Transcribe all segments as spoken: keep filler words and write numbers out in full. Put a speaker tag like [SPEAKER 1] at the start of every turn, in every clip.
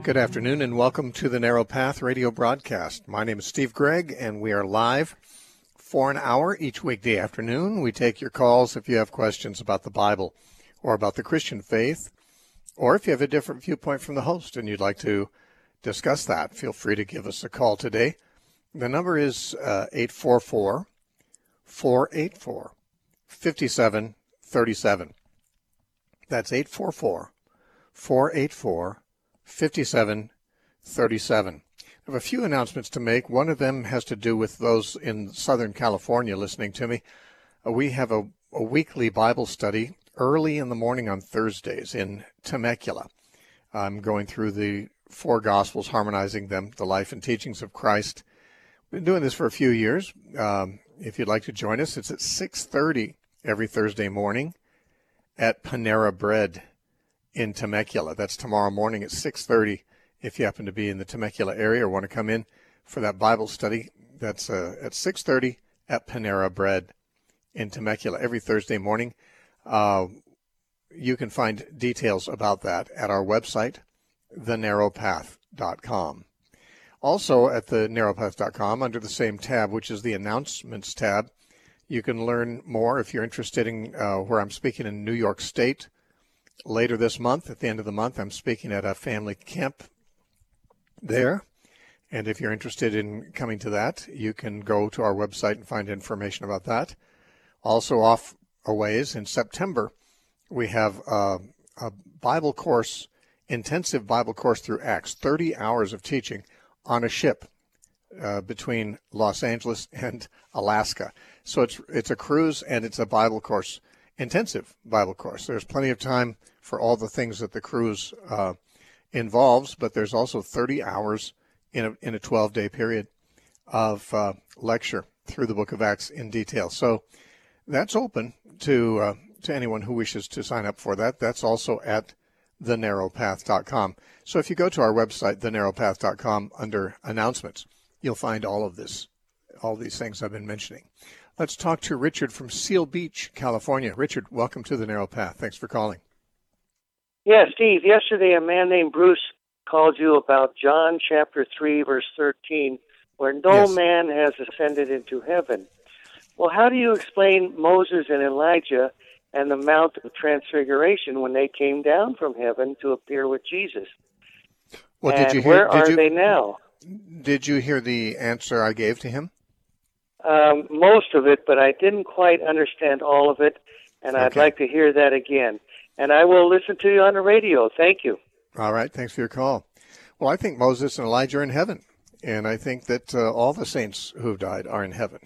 [SPEAKER 1] Good afternoon and welcome to the Narrow Path radio broadcast. My name is Steve Gregg and we are live for an hour each weekday afternoon. We take your calls if you have questions about the Bible or about the Christian faith, or if you have a different viewpoint from the host and you'd like to discuss that, feel free to give us a call today. The number is uh, eight four four, four eight four, five seven three seven. That's eight four four, four eight four, five seven three seven. I have a few announcements to make. One of them has to do with those in Southern California listening to me. Uh, we have a, a weekly Bible study early in the morning on Thursdays in Temecula. I'm going through the four Gospels, harmonizing them, the life and teachings of Christ. We've been doing this for a few years. Um, if you'd like to join us, it's at six thirty every Thursday morning at Panera Bread in Temecula. That's tomorrow morning at six thirty. If you happen to be in the Temecula area or want to come in for that Bible study, that's uh, at six thirty at Panera Bread in Temecula every Thursday morning. Uh, you can find details about that at our website, the narrow path dot com. Also at the narrow path dot com, under the same tab, which is the Announcements tab, you can learn more if you're interested in uh, where I'm speaking in New York State. Later this month, at the end of the month, I'm speaking at a family camp there. And if you're interested in coming to that, you can go to our website and find information about that. Also off a ways, in September, we have a, a Bible course, intensive Bible course through Acts, thirty hours of teaching on a ship uh, between Los Angeles and Alaska. So it's it's a cruise and it's a Bible course, intensive Bible course. There's plenty of time for all the things that the cruise uh, involves, but there's also thirty hours in a in a twelve-day period of uh, lecture through the book of Acts in detail. So that's open to uh, to anyone who wishes to sign up for that. That's also at the narrow path dot com. So if you go to our website, the narrow path dot com, under announcements, you'll find all of this, all these things I've been mentioning. Let's talk to Richard from Seal Beach, California. Richard, welcome to the Narrow Path. Thanks for calling.
[SPEAKER 2] Yeah, Steve, yesterday a man named Bruce called you about John chapter three, verse thirteen, where no
[SPEAKER 1] Yes.
[SPEAKER 2] man has ascended into heaven. Well, how do you explain Moses and Elijah and the Mount of Transfiguration when they came down from heaven to appear with Jesus?
[SPEAKER 1] Well,
[SPEAKER 2] and
[SPEAKER 1] did you hear,
[SPEAKER 2] where
[SPEAKER 1] did
[SPEAKER 2] are
[SPEAKER 1] you,
[SPEAKER 2] they now?
[SPEAKER 1] Did you hear the answer I gave to him?
[SPEAKER 2] Um, most of it, but I didn't quite understand all of it, and I'd
[SPEAKER 1] Okay.
[SPEAKER 2] like to hear that again. And I will listen to you on the radio. Thank you.
[SPEAKER 1] All right. Thanks for your call. Well, I think Moses and Elijah are in heaven, and I think that uh, all the saints who've died are in heaven.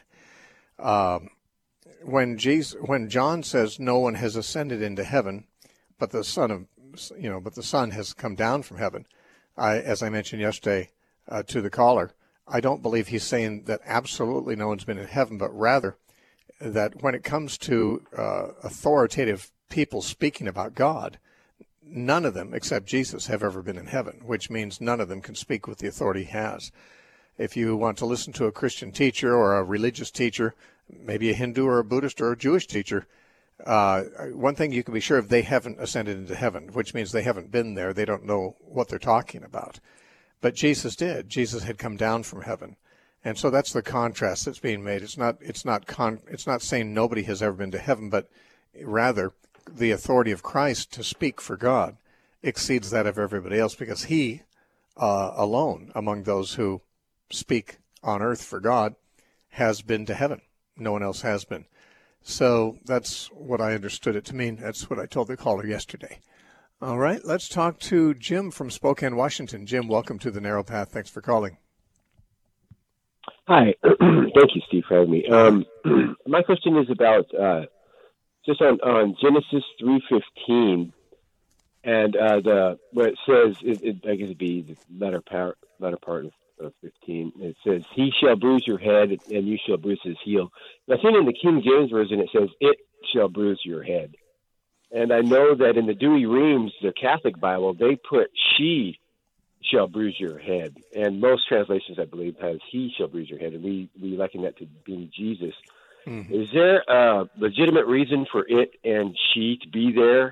[SPEAKER 1] Um, when Jesus, when John says no one has ascended into heaven, but the Son of, you know, but the Son has come down from heaven, I, as I mentioned yesterday uh, to the caller, I don't believe he's saying that absolutely no one's been in heaven, but rather that when it comes to uh, authoritative people speaking about God, none of them except Jesus have ever been in heaven, which means none of them can speak with the authority he has. If you want to listen to a Christian teacher or a religious teacher, maybe a Hindu or a Buddhist or a Jewish teacher, uh, one thing you can be sure of, they haven't ascended into heaven, which means they haven't been there. They don't know what they're talking about. But Jesus did. Jesus had come down from heaven. And so that's the contrast that's being made. It's not it's not con, it's not saying nobody has ever been to heaven, but rather the authority of Christ to speak for God exceeds that of everybody else, because he uh, alone among those who speak on earth for God has been to heaven. No one else has been. So that's what I understood it to mean. That's what I told the caller yesterday. All right, let's talk to Jim from Spokane, Washington. Jim, welcome to the Narrow Path. Thanks for calling.
[SPEAKER 3] Hi. Thank you, Steve, for having me. Um, my question is about uh, just on, on Genesis three fifteen, and uh, the where it says, it, it, I guess it'd be the latter part, latter part of, of fifteen. It says, "He shall bruise your head, and you shall bruise his heel." And I think in the King James version it says, "It shall bruise your head." And I know that in the Dewey Reams, the Catholic Bible, they put "she shall bruise your head." And most translations, I believe, has "he shall bruise your head." And we, we liken that to being Jesus. Mm-hmm. Is there a legitimate reason for "it" and "she" to be there?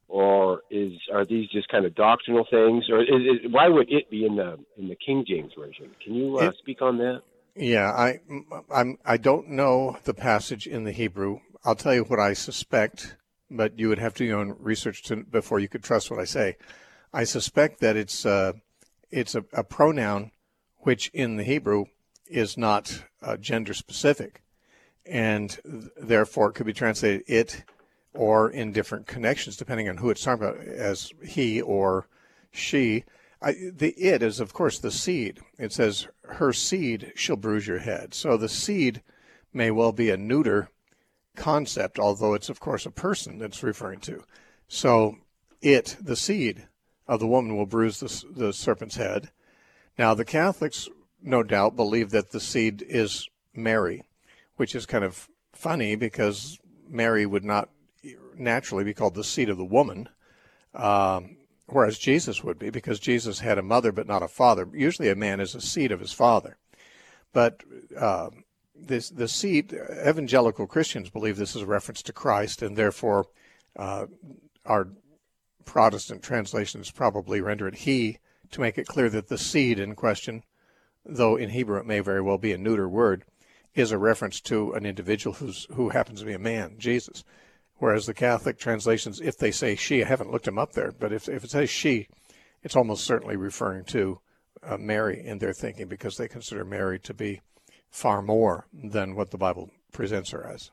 [SPEAKER 3] or is are these just kind of doctrinal things, or is, is, why would it be in the in the King James version? Can you uh,
[SPEAKER 1] it,
[SPEAKER 3] speak on that?
[SPEAKER 1] Yeah, I I'm I don't know the passage in the Hebrew. I'll tell you what I suspect, but you would have to do your own research to, before you could trust what I say. I suspect that it's uh, it's a, a pronoun which in the Hebrew is not uh, gender specific, and th- therefore it could be translated it, or in different connections depending on who it's talking about, as he or she. I, the it is, of course, the seed. It says, her seed shall bruise your head. So the seed may well be a neuter concept, although it's, of course, a person that's referring to. So it, the seed of the woman, will bruise the, the serpent's head. Now, the Catholics, no doubt, believe that the seed is Mary, which is kind of funny because Mary would not naturally be called the seed of the woman. Um, Whereas Jesus would be, because Jesus had a mother but not a father. Usually a man is a seed of his father. But uh, this the seed, evangelical Christians believe this is a reference to Christ, and therefore uh, our Protestant translations probably render it he, to make it clear that the seed in question, though in Hebrew it may very well be a neuter word, is a reference to an individual who's who happens to be a man, Jesus. Whereas the Catholic translations, if they say she, I haven't looked them up there, but if, if it says she, it's almost certainly referring to uh, Mary in their thinking, because they consider Mary to be far more than what the Bible presents her as.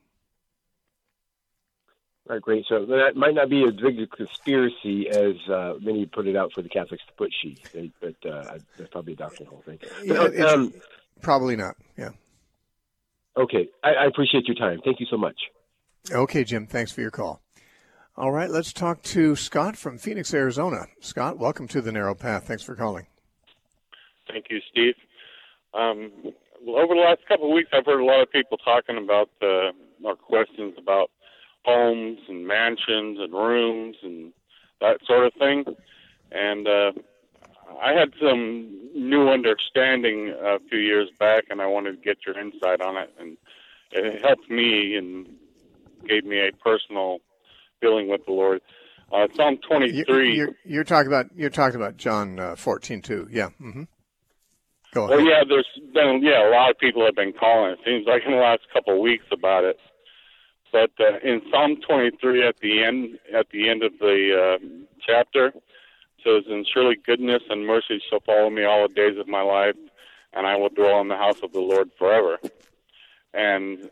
[SPEAKER 3] Right, great. So that might not be as big a conspiracy as uh, many put it out for the Catholics to put she, they, but uh, that's probably a doctrinal thing.
[SPEAKER 1] Yeah,
[SPEAKER 3] But, um,
[SPEAKER 1] probably not, yeah.
[SPEAKER 3] Okay, I, I appreciate your time. Thank you so much.
[SPEAKER 1] Okay, Jim, thanks for your call. All right, let's talk to Scott from Phoenix, Arizona. Scott, welcome to the Narrow Path. Thanks for calling.
[SPEAKER 4] Thank you, Steve. Um, well, over the last couple of weeks, I've heard a lot of people talking about uh, our questions about homes and mansions and rooms and that sort of thing. And uh, I had some new understanding a few years back, and I wanted to get your insight on it. And it helped me and gave me a personal feeling with the Lord. Uh, Psalm twenty-three.
[SPEAKER 1] You're, you're, you're talking about you're talking about John uh, fourteen two. Yeah. Mm-hmm. Go ahead.
[SPEAKER 4] Well, yeah. There's been yeah a lot of people have been calling. It seems like in the last couple of weeks about it. But uh, in Psalm twenty-three, at the end at the end of the uh, chapter, it says, "And surely goodness and mercy shall follow me all the days of my life, and I will dwell in the house of the Lord forever." And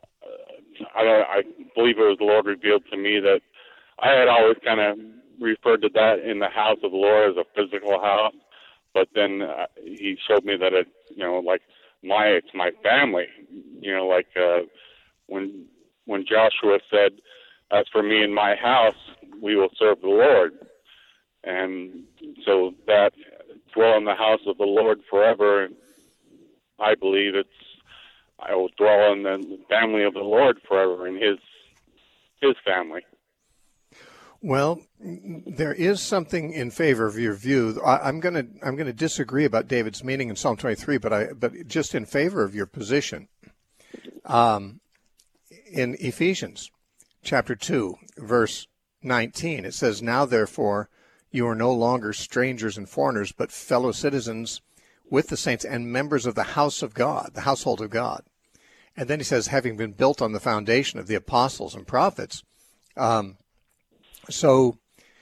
[SPEAKER 4] I don't. I believe it was the Lord revealed to me that I had always kind of referred to that in the house of the Lord as a physical house, but then uh, He showed me that it, you know, like my it's my family. You know, like uh, when when Joshua said, "As for me and my house, we will serve the Lord," and so that dwell in the house of the Lord forever. I believe it's. I will dwell in the family of the Lord forever, in His His family.
[SPEAKER 1] Well, there is something in favor of your view. I, I'm going to I'm going to disagree about David's meaning in Psalm twenty-three, but I but just in favor of your position. Um, in Ephesians chapter two, verse nineteen, it says, "Now therefore you are no longer strangers and foreigners, but fellow citizens with the saints and members of the house of God," the household of God. And then he says, having been built on the foundation of the apostles and prophets. Um, so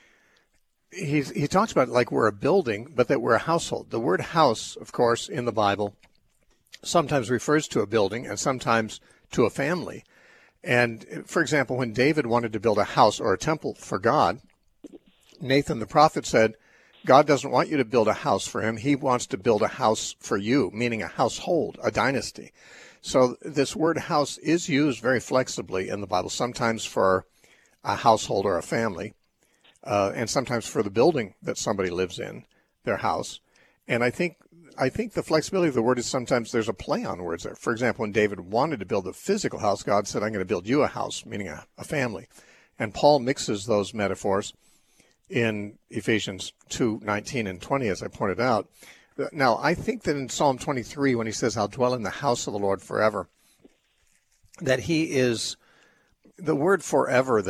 [SPEAKER 1] he, he talks about it like we're a building, but that we're a household. The word house, of course, in the Bible sometimes refers to a building and sometimes to a family. And, for example, when David wanted to build a house or a temple for God, Nathan the prophet said, God doesn't want you to build a house for him. He wants to build a house for you, meaning a household, a dynasty. So this word house is used very flexibly in the Bible, sometimes for a household or a family, uh, and sometimes for the building that somebody lives in, their house. And I think I think the flexibility of the word is sometimes there's a play on words there. For example, when David wanted to build a physical house, God said, I'm going to build you a house, meaning a, a family. And Paul mixes those metaphors in Ephesians two nineteen and twenty, as I pointed out. Now, I think that in Psalm twenty-three, when he says, I'll dwell in the house of the Lord forever, that he is, the word forever there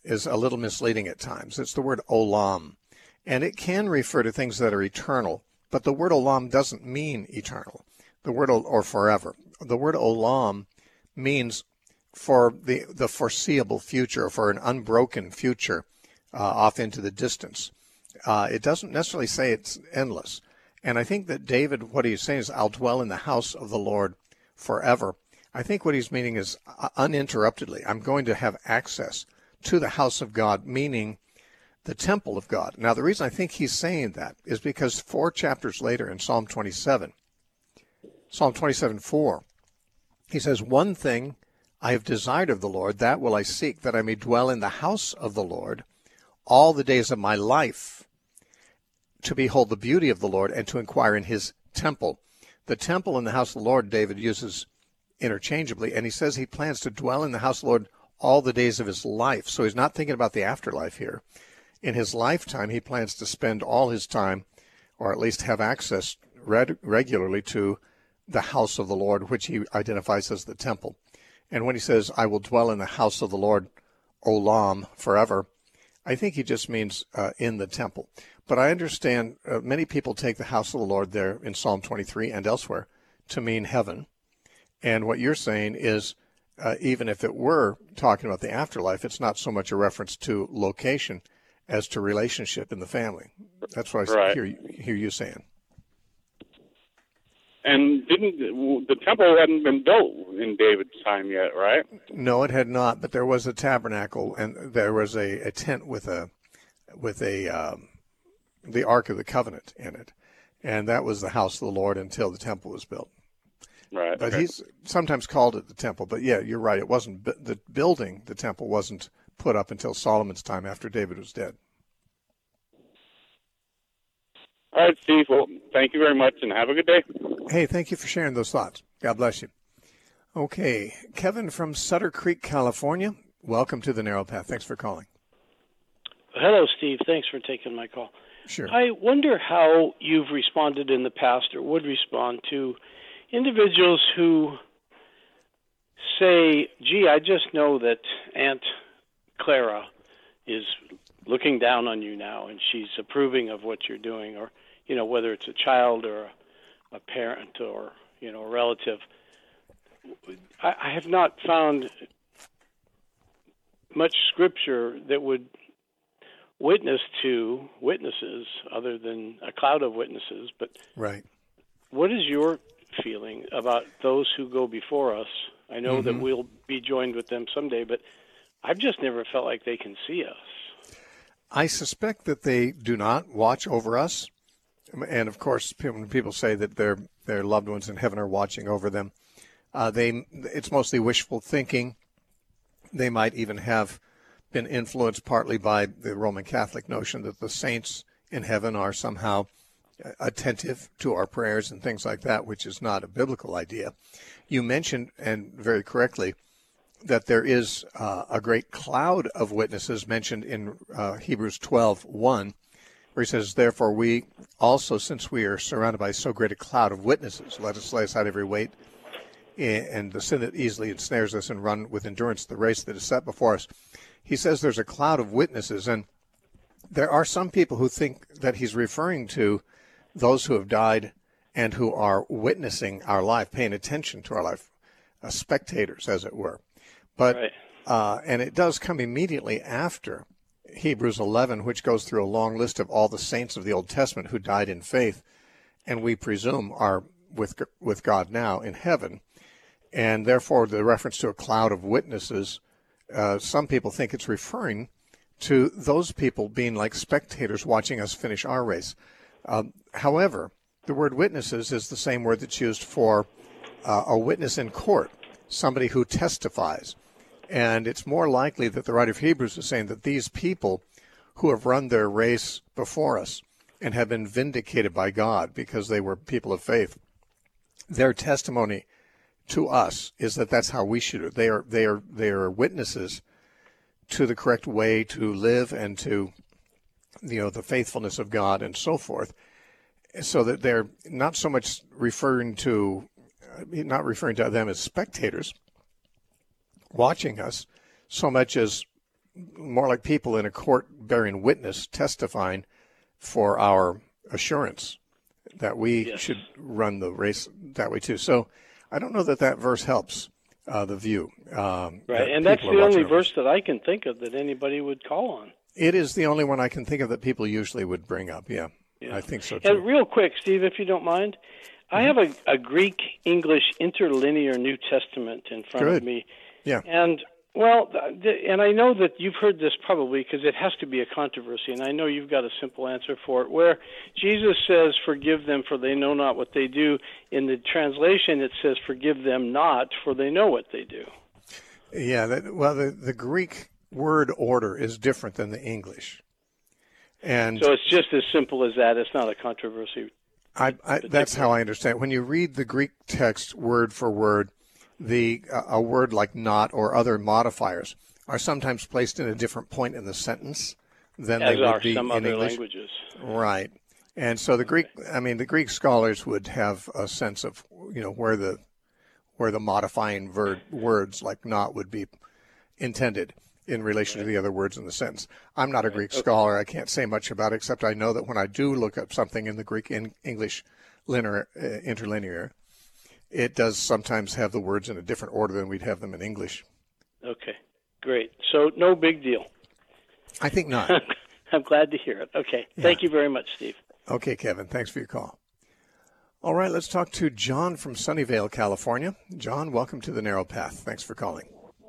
[SPEAKER 1] is a little misleading at times. It's the word olam, and it can refer to things that are eternal, but the word olam doesn't mean eternal, the word or forever. The word olam means for the, the foreseeable future, for an unbroken future uh, off into the distance. Uh, it doesn't necessarily say it's endless. And I think that David, what he's saying is, I'll dwell in the house of the Lord forever. I think what he's meaning is uh, uninterruptedly. I'm going to have access to the house of God, meaning the temple of God. Now, the reason I think he's saying that is because four chapters later in Psalm twenty-seven, Psalm twenty-seven four, he says, one thing I have desired of the Lord, that will I seek, that I may dwell in the house of the Lord all the days of my life, to behold the beauty of the Lord and to inquire in his temple. The temple and the house of the Lord, David uses interchangeably, and he says he plans to dwell in the house of the Lord all the days of his life. So he's not thinking about the afterlife here. In his lifetime, he plans to spend all his time, or at least have access reg- regularly to the house of the Lord, which he identifies as the temple. And when he says, I will dwell in the house of the Lord, olam, forever, I think he just means uh, in the temple. But I understand uh, many people take the house of the Lord there in Psalm twenty-three and elsewhere to mean heaven. And what you're saying is, uh, even if it were talking about the afterlife, it's not so much a reference to location as to relationship in the family. That's what I
[SPEAKER 4] right.
[SPEAKER 1] hear, hear you saying.
[SPEAKER 4] And didn't the temple hadn't been built in David's time yet, right?
[SPEAKER 1] No, it had not. But there was a tabernacle, and there was a, a tent with a with a um, the Ark of the Covenant in it, and that was the house of the Lord until the temple was built.
[SPEAKER 4] Right.
[SPEAKER 1] But
[SPEAKER 4] okay.
[SPEAKER 1] he's sometimes called it the temple. But yeah, you're right. It wasn't the building. The temple wasn't put up until Solomon's time after David was dead.
[SPEAKER 4] All right, Steve. Well, thank you very much, and have a good day.
[SPEAKER 1] Hey, thank you for sharing those thoughts. God bless you. Okay, Kevin from Sutter Creek, California. Welcome to the Narrow Path. Thanks for calling.
[SPEAKER 5] Hello, Steve. Thanks for taking my call.
[SPEAKER 1] Sure.
[SPEAKER 5] I wonder how you've responded in the past or would respond to individuals who say, gee, I just know that Aunt Clara is looking down on you now and she's approving of what you're doing, or, you know, whether it's a child or a, a parent or, you know, a relative. I, I have not found much scripture that would witness to witnesses other than a cloud of witnesses. But
[SPEAKER 1] right.
[SPEAKER 5] What is your feeling about those who go before us? I know mm-hmm. that we'll be joined with them someday, but I've just never felt like they can see us.
[SPEAKER 1] I suspect that they do not watch over us. And, of course, when people say that their their loved ones in heaven are watching over them, uh, they it's mostly wishful thinking. They might even have been influenced partly by the Roman Catholic notion that the saints in heaven are somehow attentive to our prayers and things like that, which is not a biblical idea. You mentioned, and very correctly, that there is uh, a great cloud of witnesses mentioned in uh, Hebrews twelve one, where he says, therefore we also, since we are surrounded by so great a cloud of witnesses, let us lay aside every weight and the sin that easily ensnares us, and run with endurance the race that is set before us. He says there's a cloud of witnesses, and there are some people who think that he's referring to those who have died and who are witnessing our life, paying attention to our life, uh, spectators, as it were. But
[SPEAKER 5] right.
[SPEAKER 1] uh, and it does come immediately after Hebrews eleven, which goes through a long list of all the saints of the Old Testament who died in faith, and we presume are with with God now in heaven. And therefore, the reference to a cloud of witnesses, uh, some people think it's referring to those people being like spectators watching us finish our race. Uh, however, the word witnesses is the same word that's used for uh, a witness in court, somebody who testifies. And it's more likely that the writer of Hebrews is saying that these people who have run their race before us and have been vindicated by God because they were people of faith, their testimony to us is that that's how we should do it. They are, they are, they are witnesses to the correct way to live and to, you know, the faithfulness of God and so forth. So that they're not so much referring to, not referring to them as spectators watching us, so much as more like people in a court bearing witness testifying for our assurance that we yes. should run the race that way too. So I don't know that that verse helps uh, the view. Um,
[SPEAKER 5] right, and that's the only verse that I can think of that anybody would call on.
[SPEAKER 1] It is the only one I can think of that people usually would bring up, yeah. yeah. I think so too.
[SPEAKER 5] And real quick, Steve, if you don't mind, I have a, a Greek-English interlinear New Testament in front
[SPEAKER 1] Good.
[SPEAKER 5] of me.
[SPEAKER 1] Yeah.
[SPEAKER 5] And, well, and I know that you've heard this probably because it has to be a controversy, and I know you've got a simple answer for it, where Jesus says, forgive them for they know not what they do. In the translation, it says, forgive them not for they know what they do.
[SPEAKER 1] Yeah, that, well, the, the Greek word order is different than the English. And
[SPEAKER 5] so it's just as simple as that. It's not a controversy.
[SPEAKER 1] I, I, that's how I understand it. When you read the Greek text word for word, the uh, a word like not or other modifiers are sometimes placed in a different point in the sentence than
[SPEAKER 5] As
[SPEAKER 1] they would
[SPEAKER 5] are
[SPEAKER 1] be
[SPEAKER 5] some
[SPEAKER 1] in
[SPEAKER 5] other
[SPEAKER 1] English.
[SPEAKER 5] languages.
[SPEAKER 1] Right. And so the Greek, I mean, the Greek scholars would have a sense of, you know, where the where the modifying word, words like not would be intended in relation to the other words in the sentence. I'm not a Greek
[SPEAKER 5] okay.
[SPEAKER 1] scholar. I can't say much about it, except I know that when I do look up something in the Greek in English linear, uh, interlinear, it does sometimes have the words in a different order than we'd have them in English.
[SPEAKER 5] Okay, great. So no big deal.
[SPEAKER 1] I think not.
[SPEAKER 5] I'm glad to hear it. Okay,
[SPEAKER 1] yeah.
[SPEAKER 5] Thank you very much, Steve.
[SPEAKER 1] Okay, Kevin, thanks for your call. All right, let's talk to John from Sunnyvale, California. John, welcome to the Narrow Path. Thanks for calling.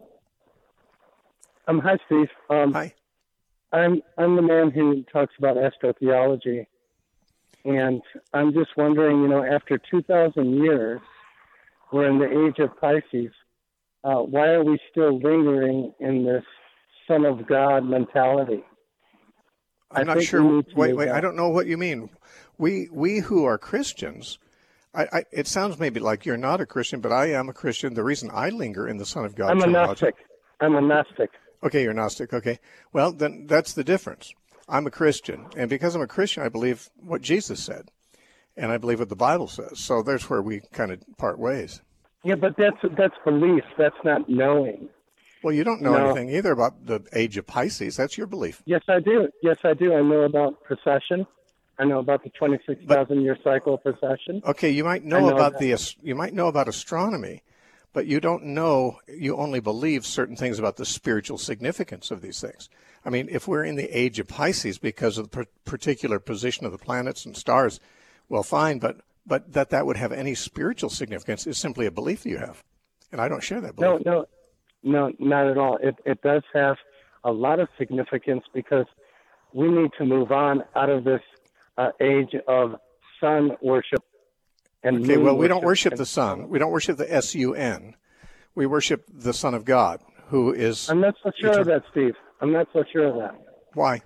[SPEAKER 6] Um, hi, Steve. Um,
[SPEAKER 1] hi.
[SPEAKER 6] I'm I'm the man who talks about astrotheology, and I'm just wondering, you know, after two thousand years, we're in the age of Pisces. Uh, why are we still lingering in this Son of God mentality?
[SPEAKER 1] I'm
[SPEAKER 6] I
[SPEAKER 1] not sure. Wait, wait. I don't know what you mean. We we who are Christians, I, I, it sounds maybe like you're not a Christian, but I am a Christian. The reason I linger in the Son of God.
[SPEAKER 6] I'm a Gnostic. I'm a Gnostic.
[SPEAKER 1] Okay, you're Gnostic. Okay. Well, then that's the difference. I'm a Christian, and because I'm a Christian, I believe what Jesus said, and I believe what the Bible says. So there's where we kind of part ways.
[SPEAKER 6] Yeah, but that's that's belief. That's not knowing.
[SPEAKER 1] Well, you don't know
[SPEAKER 6] no.
[SPEAKER 1] anything either about the age of Pisces. That's your belief.
[SPEAKER 6] Yes, I do. Yes, I do. I know about precession. I know about the twenty-six thousand year cycle of precession.
[SPEAKER 1] Okay, you might know,
[SPEAKER 6] know
[SPEAKER 1] about
[SPEAKER 6] that.
[SPEAKER 1] the you might know about astronomy, but you don't know. You only believe certain things about the spiritual significance of these things. I mean, if we're in the age of Pisces because of the particular position of the planets and stars, well, fine. But but that that would have any spiritual significance is simply a belief that you have, and I don't share that belief.
[SPEAKER 6] No, no. No, not at all. It it does have a lot of significance because we need to move on out of this uh, age of sun worship and
[SPEAKER 1] okay.
[SPEAKER 6] moon
[SPEAKER 1] Well, we don't
[SPEAKER 6] worship.
[SPEAKER 1] worship the sun. We don't worship the S U N. We worship the Son of God, who is.
[SPEAKER 6] I'm not so sure
[SPEAKER 1] eternal.
[SPEAKER 6] of that, Steve. I'm not so sure of that.
[SPEAKER 1] Why?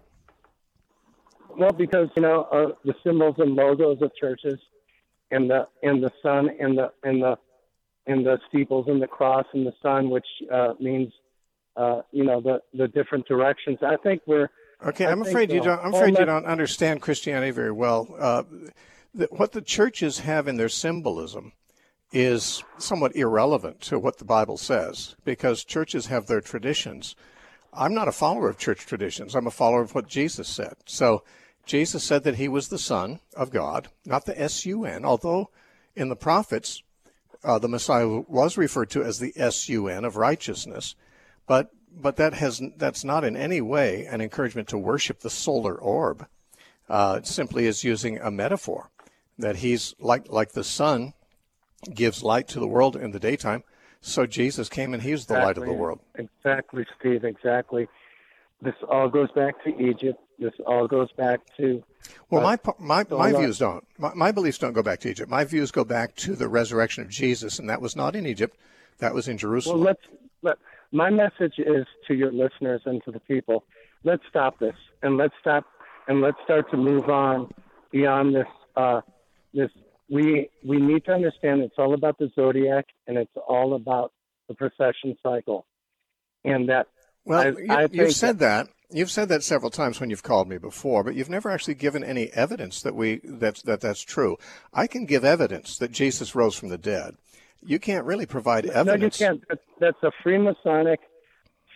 [SPEAKER 6] Well, because you know uh, the symbols and logos of churches, and the and the sun and the and the and the steeples and the cross and the sun, which uh, means, uh, you know, the, the different directions. I think we're.
[SPEAKER 1] Okay,
[SPEAKER 6] I
[SPEAKER 1] I'm
[SPEAKER 6] think
[SPEAKER 1] afraid you
[SPEAKER 6] so.
[SPEAKER 1] don't. I'm afraid you don't understand Christianity very well. Uh, the, what the churches have in their symbolism is somewhat irrelevant to what the Bible says, because churches have their traditions. I'm not a follower of church traditions. I'm a follower of what Jesus said. So Jesus said that he was the Son of God, not the S U N, although in the prophets, Uh, the Messiah was referred to as the S U N of righteousness, but but that has that's not in any way an encouragement to worship the solar orb. Uh, it simply is using a metaphor that he's like like the sun gives light to the world in the daytime, so Jesus came and he's the
[SPEAKER 6] exactly,
[SPEAKER 1] light of the world.
[SPEAKER 6] Exactly, Steve. Exactly. This all goes back to Egypt. This all goes back to.
[SPEAKER 1] Well,
[SPEAKER 6] uh,
[SPEAKER 1] my my my
[SPEAKER 6] on.
[SPEAKER 1] views don't. My, my beliefs don't go back to Egypt. My views go back to the resurrection of Jesus, and that was not in Egypt. That was in Jerusalem.
[SPEAKER 6] Well, let's. Let, my message is to your listeners and to the people. Let's stop this, and let's stop, and let's start to move on beyond this. Uh, this we we need to understand it's all about the zodiac, and it's all about the precession cycle, and that.
[SPEAKER 1] Well,
[SPEAKER 6] I,
[SPEAKER 1] you,
[SPEAKER 6] I
[SPEAKER 1] you've said
[SPEAKER 6] that,
[SPEAKER 1] that. You've said that several times when you've called me before, but you've never actually given any evidence that we that's that that's true. I can give evidence that Jesus rose from the dead. You can't really provide evidence.
[SPEAKER 6] No, you can't. That's a Freemasonic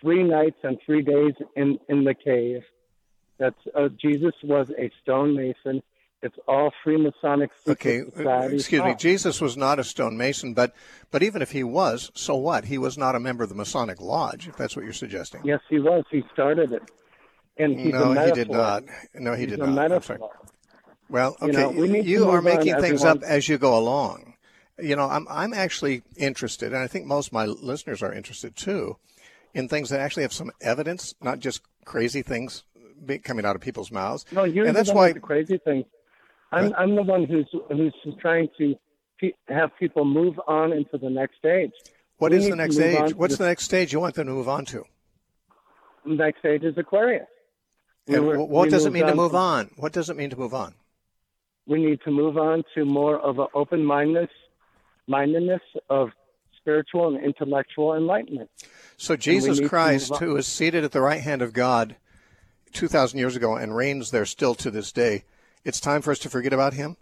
[SPEAKER 6] three nights and three days in, in the cave. That's uh, Jesus was a stonemason. It's all Freemasonic
[SPEAKER 1] Okay,
[SPEAKER 6] society.
[SPEAKER 1] excuse
[SPEAKER 6] oh.
[SPEAKER 1] me. Jesus was not a stonemason, but but even if he was, so what? He was not a member of the Masonic Lodge, if that's what you're suggesting.
[SPEAKER 6] Yes, he was. He started it. And he's
[SPEAKER 1] no,
[SPEAKER 6] a metaphor.
[SPEAKER 1] he did not. No, he
[SPEAKER 6] he's
[SPEAKER 1] did
[SPEAKER 6] a
[SPEAKER 1] not.
[SPEAKER 6] Metaphor.
[SPEAKER 1] Well, okay,
[SPEAKER 6] you, know, we need
[SPEAKER 1] you
[SPEAKER 6] to
[SPEAKER 1] are
[SPEAKER 6] move on,
[SPEAKER 1] making things
[SPEAKER 6] everyone.
[SPEAKER 1] up as you go along. You know, I'm I'm actually interested, and I think most of my listeners are interested too, in things that actually have some evidence, not just crazy things be, coming out of people's mouths.
[SPEAKER 6] No, you're
[SPEAKER 1] and
[SPEAKER 6] the
[SPEAKER 1] that's
[SPEAKER 6] one
[SPEAKER 1] why
[SPEAKER 6] with the crazy things. I'm
[SPEAKER 1] what?
[SPEAKER 6] I'm the one who's who's trying to pe- have people move on into the next stage.
[SPEAKER 1] What
[SPEAKER 6] we
[SPEAKER 1] is the next
[SPEAKER 6] move
[SPEAKER 1] stage? What's
[SPEAKER 6] the,
[SPEAKER 1] the next stage you want them to move on to?
[SPEAKER 6] the next stage is Aquarius. We
[SPEAKER 1] And
[SPEAKER 6] were,
[SPEAKER 1] what does it mean
[SPEAKER 6] on
[SPEAKER 1] to move
[SPEAKER 6] from,
[SPEAKER 1] on? What does it mean to move on?
[SPEAKER 6] We need to move on to more of an open-mindedness mindedness of spiritual and intellectual enlightenment.
[SPEAKER 1] So Jesus Christ,
[SPEAKER 6] who
[SPEAKER 1] who is seated at the right hand of God two thousand years ago and reigns there still to this day, it's time for us to forget about him?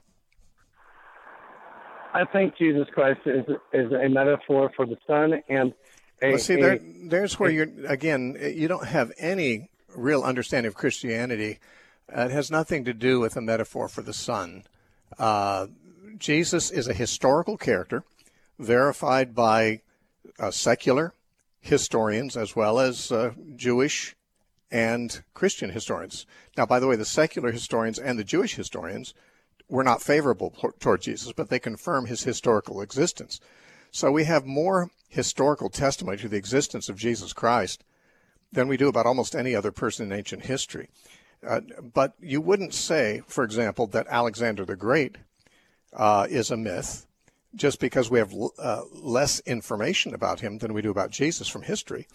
[SPEAKER 6] I think Jesus Christ is is a metaphor for the sun and a,
[SPEAKER 1] well, see,
[SPEAKER 6] a,
[SPEAKER 1] there, there's where
[SPEAKER 6] a,
[SPEAKER 1] you're, again, you don't have any real understanding of Christianity. Uh, it has nothing to do with a metaphor for the sun. Uh, Jesus is a historical character verified by uh, secular historians as well as uh, Jewish and Christian historians. Now, by the way, the secular historians and the Jewish historians were not favorable toward Jesus, but they confirm his historical existence. So we have more historical testimony to the existence of Jesus Christ than we do about almost any other person in ancient history. Uh, but you wouldn't say, for example, that Alexander the Great uh, is a myth just because we have uh, less information about him than we do about Jesus from history.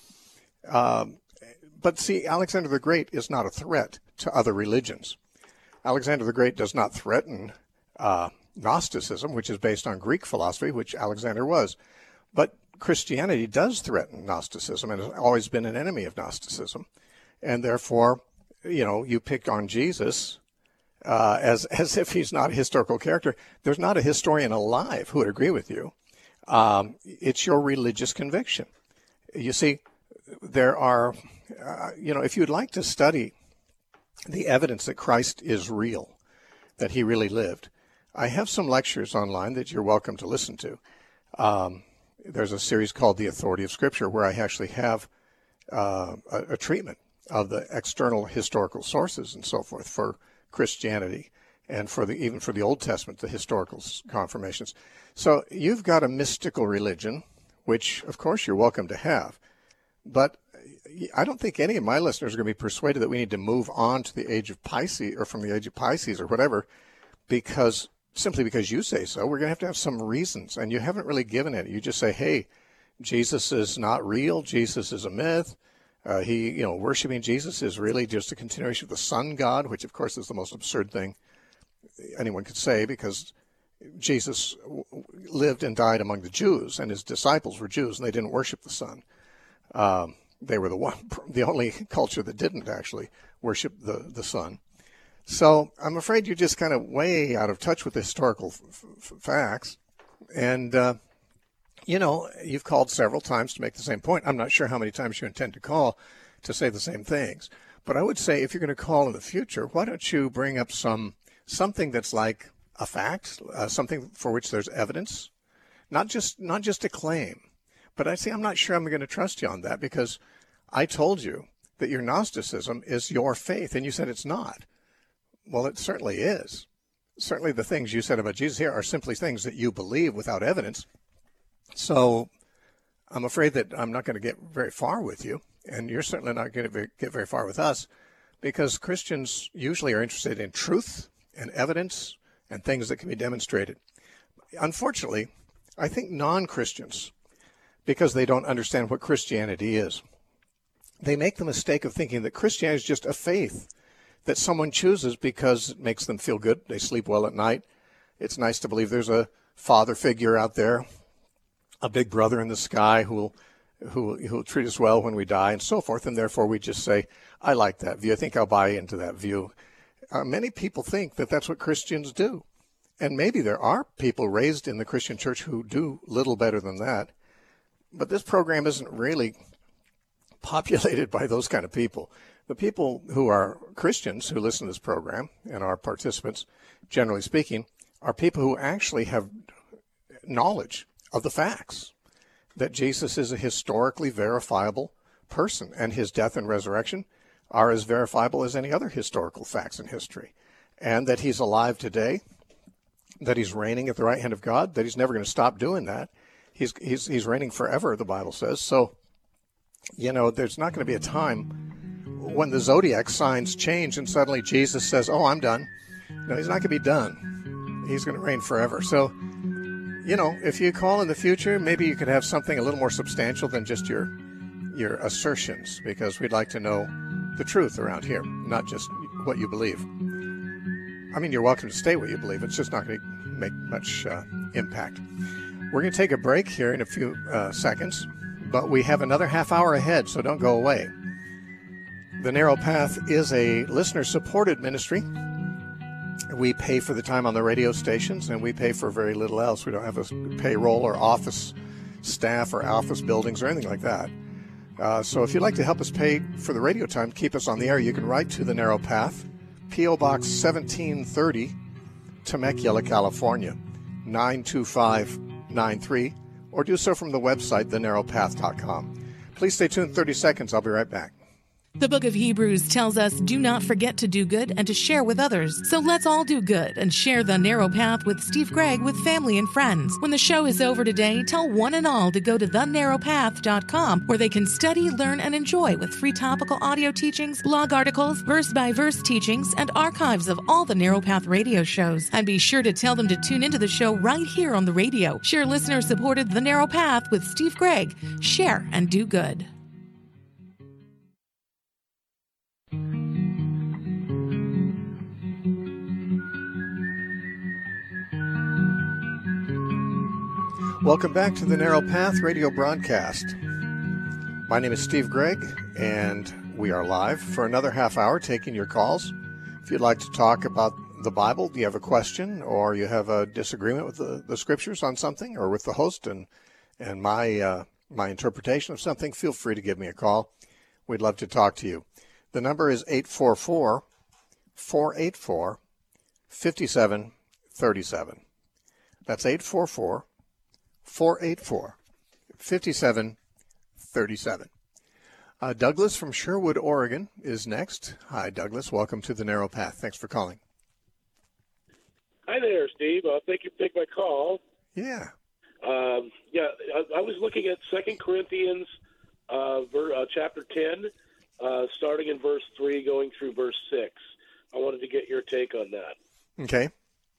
[SPEAKER 1] Um, but see, Alexander the Great is not a threat to other religions. Alexander the Great does not threaten uh, Gnosticism, which is based on Greek philosophy, which Alexander was. But Christianity does threaten Gnosticism and has always been an enemy of Gnosticism. And therefore, you know, you pick on Jesus uh, as as if he's not a historical character. There's not a historian alive who would agree with you. Um, it's your religious conviction. You see, there are, uh, you know, if you'd like to study the evidence that Christ is real, that he really lived, I have some lectures online that you're welcome to listen to. Um, there's a series called The Authority of Scripture where I actually have uh, a, a treatment of the external historical sources and so forth for Christianity and for the even for the Old Testament, the historical confirmations. So you've got a mystical religion, which of course you're welcome to have, but I don't think any of my listeners are going to be persuaded that we need to move on to the age of Pisces or from the age of Pisces or whatever, because simply because you say so. We're going to have to have some reasons, and you haven't really given it. You just say, hey, Jesus is not real. Jesus is a myth. Uh, he, you know, worshiping Jesus is really just a continuation of the sun god, which, of course, is the most absurd thing anyone could say, because Jesus lived and died among the Jews, and his disciples were Jews, and they didn't worship the sun. Um, they were the one, the only culture that didn't actually worship the, the sun. So I'm afraid you're just kind of way out of touch with the historical f- f- facts. And, uh, you know, you've called several times to make the same point. I'm not sure how many times you intend to call to say the same things. But I would say if you're going to call in the future, why don't you bring up some something that's like a fact, uh, something for which there's evidence, not just not just a claim. But I say I'm not sure I'm going to trust you on that, because I told you that your Gnosticism is your faith, and you said it's not. Well, it certainly is. Certainly the things you said about Jesus here are simply things that you believe without evidence. So I'm afraid that I'm not going to get very far with you, and you're certainly not going to get very far with us, because Christians usually are interested in truth and evidence and things that can be demonstrated. Unfortunately, I think non-Christians, because they don't understand what Christianity is, they make the mistake of thinking that Christianity is just a faith that someone chooses because it makes them feel good. They sleep well at night. It's nice to believe there's a father figure out there, a big brother in the sky who will who who will treat us well when we die, and so forth. And therefore, we just say, I like that view. I think I'll buy into that view. Uh, many people think that that's what Christians do. And maybe there are people raised in the Christian church who do little better than that. But this program isn't really populated by those kind of people. The people who are Christians who listen to this program and are participants, generally speaking, are people who actually have knowledge of the facts, that Jesus is a historically verifiable person, and his death and resurrection are as verifiable as any other historical facts in history, and that he's alive today, that he's reigning at the right hand of God, that he's never going to stop doing that. He's, he's, he's reigning forever, the Bible says. So, you know, there's not going to be a time when the zodiac signs change and suddenly Jesus says, oh, I'm done. No, he's not going to be done. He's going to reign forever. So, you know, if you call in the future, maybe you could have something a little more substantial than just your your assertions, because we'd like to know the truth around here, not just what you believe. I mean, you're welcome to stay what you believe. It's just not going to make much uh, impact. We're going to take a break here in a few uh, seconds, but we have another half hour ahead, so don't go away. The Narrow Path is a listener-supported ministry. We pay for the time on the radio stations, and we pay for very little else. We don't have a payroll or office staff or office buildings or anything like that. Uh, so if you'd like to help us pay for the radio time, keep us on the air, you can write to The Narrow Path, P O. Box seventeen thirty, Temecula, California, nine two five nine three, or do so from the website, the narrow path dot com. Please stay tuned thirty seconds. I'll be right back.
[SPEAKER 7] The book of Hebrews tells us, do not forget to do good and to share with others. So let's all do good and share the Narrow Path with Steve Gregg with family and friends. When the show is over today, tell one and all to go to the narrow path dot com, where they can study, learn, and enjoy with free topical audio teachings, blog articles, verse-by-verse teachings, and archives of all the Narrow Path radio shows. And be sure to tell them to tune into the show right here on the radio. Share listener-supported The Narrow Path with Steve Gregg. Share and do good.
[SPEAKER 1] Welcome back to the Narrow Path radio broadcast. My name is Steve Gregg, and we are live for another half hour taking your calls. If you'd like to talk about the Bible, do you have a question, or you have a disagreement with the, the scriptures on something, or with the host and and my uh, my interpretation of something, feel free to give me a call. We'd love to talk to you. The number is eight four four, four eight four, five seven three seven. That's eight four four, four eight four, five seven three seven. Uh, Douglas from Sherwood, Oregon is next. Hi, Douglas. Welcome to the Narrow Path. Thanks for calling.
[SPEAKER 8] Hi there, Steve. Uh, thank you for taking my call.
[SPEAKER 1] Yeah.
[SPEAKER 8] Um, yeah, I, I was looking at Second Corinthians uh, ver, uh, chapter ten, uh, starting in verse three, going through verse six. I wanted to get your take on that.
[SPEAKER 1] Okay.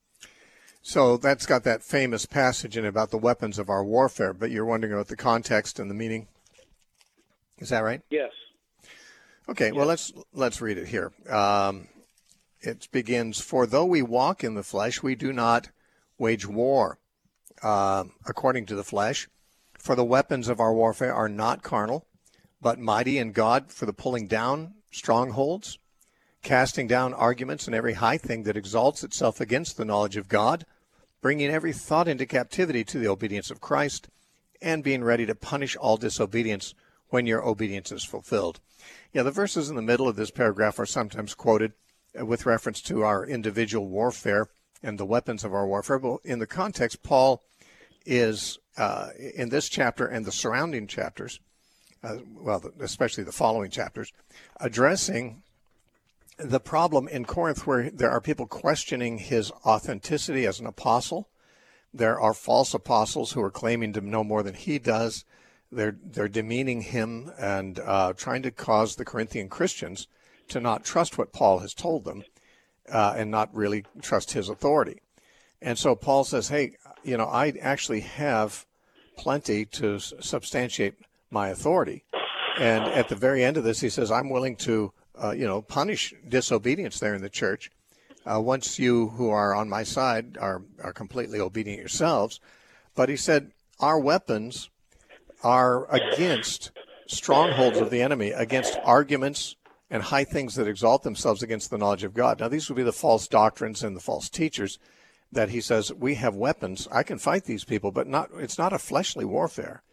[SPEAKER 1] So that's got that famous passage in about the weapons of our warfare, but you're wondering about the context and the meaning. Is that right?
[SPEAKER 8] Yes.
[SPEAKER 1] Okay, yes. Well, let's let's read it here. Um, it begins, for though we walk in the flesh, we do not wage war uh, according to the flesh. For the weapons of our warfare are not carnal, but mighty in God for the pulling down strongholds, casting down arguments and every high thing that exalts itself against the knowledge of God, bringing every thought into captivity to the obedience of Christ, and being ready to punish all disobedience when your obedience is fulfilled. Yeah, the verses in the middle of this paragraph are sometimes quoted with reference to our individual warfare and the weapons of our warfare. But in the context, Paul is, uh, in this chapter and the surrounding chapters, uh, well, especially the following chapters, addressing the problem in Corinth where there are people questioning his authenticity as an apostle. There are false apostles who are claiming to know more than he does. They're they're demeaning him and uh, trying to cause the Corinthian Christians to not trust what Paul has told them uh, and not really trust his authority. And so Paul says, hey, you know, I actually have plenty to substantiate my authority. And at the very end of this, he says, I'm willing to Uh, you know, punish disobedience there in the church. Uh, once you who are on my side are, are completely obedient yourselves. But he said, our weapons are against strongholds of the enemy, against arguments and high things that exalt themselves against the knowledge of God. Now, these would be the false doctrines and the false teachers that he says, we have weapons. I can fight these people, but not. It's not a fleshly warfare.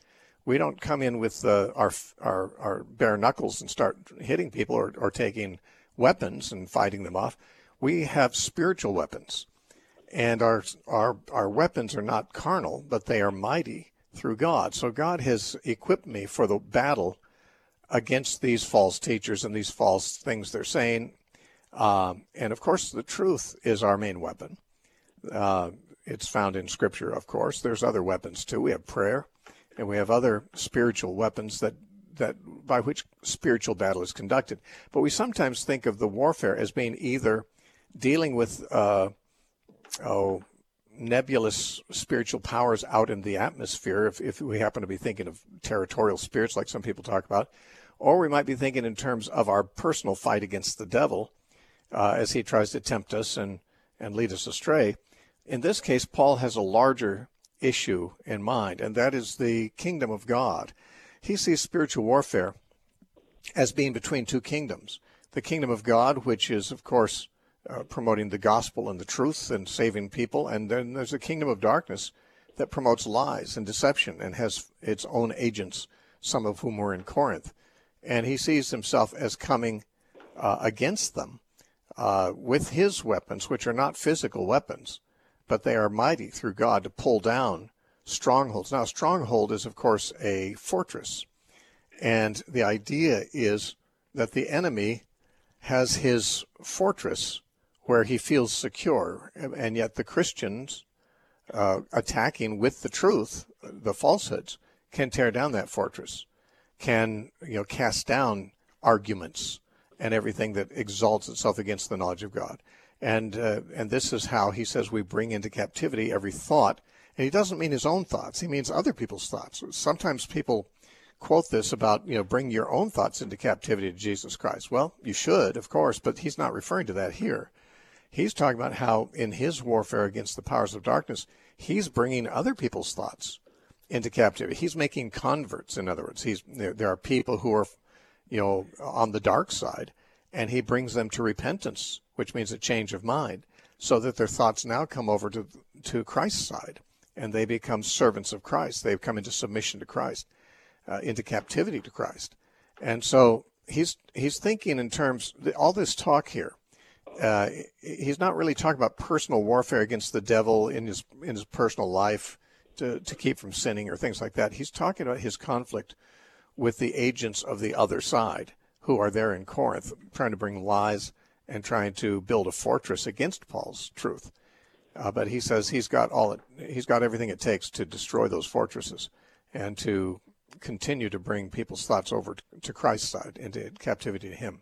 [SPEAKER 1] We don't come in with uh, our, our our bare knuckles and start hitting people or, or taking weapons and fighting them off. We have spiritual weapons, and our our our weapons are not carnal, but they are mighty through God. So God has equipped me for the battle against these false teachers and these false things they're saying. Um, and of course, the truth is our main weapon. Uh, it's found in Scripture, of course. There's other weapons too. We have prayer. And we have other spiritual weapons that, that by which spiritual battle is conducted. But we sometimes think of the warfare as being either dealing with uh, oh, nebulous spiritual powers out in the atmosphere, if, if we happen to be thinking of territorial spirits like some people talk about, or we might be thinking in terms of our personal fight against the devil uh, as he tries to tempt us and, and lead us astray. In this case, Paul has a larger issue in mind, and that is the kingdom of God. He sees spiritual warfare as being between two kingdoms. The kingdom of God, which is, of course, uh, promoting the gospel and the truth and saving people, and then there's a kingdom of darkness that promotes lies and deception and has its own agents, some of whom were in Corinth. And he sees himself as coming uh, against them uh, with his weapons, which are not physical weapons, but they are mighty through God to pull down strongholds. Now, a stronghold is, of course, a fortress. And the idea is that the enemy has his fortress where he feels secure, and yet the Christians uh, attacking with the truth, the falsehoods, can tear down that fortress, can you know cast down arguments and everything that exalts itself against the knowledge of God. And uh, and this is how he says we bring into captivity every thought. And he doesn't mean his own thoughts. He means other people's thoughts. Sometimes people quote this about, you know, bring your own thoughts into captivity to Jesus Christ. Well, you should, of course, but he's not referring to that here. He's talking about how in his warfare against the powers of darkness, he's bringing other people's thoughts into captivity. He's making converts, in other words. He's there, there are people who are, you know, on the dark side, and he brings them to repentance, which means a change of mind, so that their thoughts now come over to to Christ's side, and they become servants of Christ. They've come into submission to Christ, uh, into captivity to Christ. And so he's he's thinking in terms, all this talk here, uh, he's not really talking about personal warfare against the devil in his in his personal life to, to keep from sinning or things like that. He's talking about his conflict with the agents of the other side who are there in Corinth, trying to bring lies and trying to build a fortress against Paul's truth. Uh, but he says he's got all it, he's got everything it takes to destroy those fortresses and to continue to bring people's thoughts over to, to Christ's side, into captivity to him.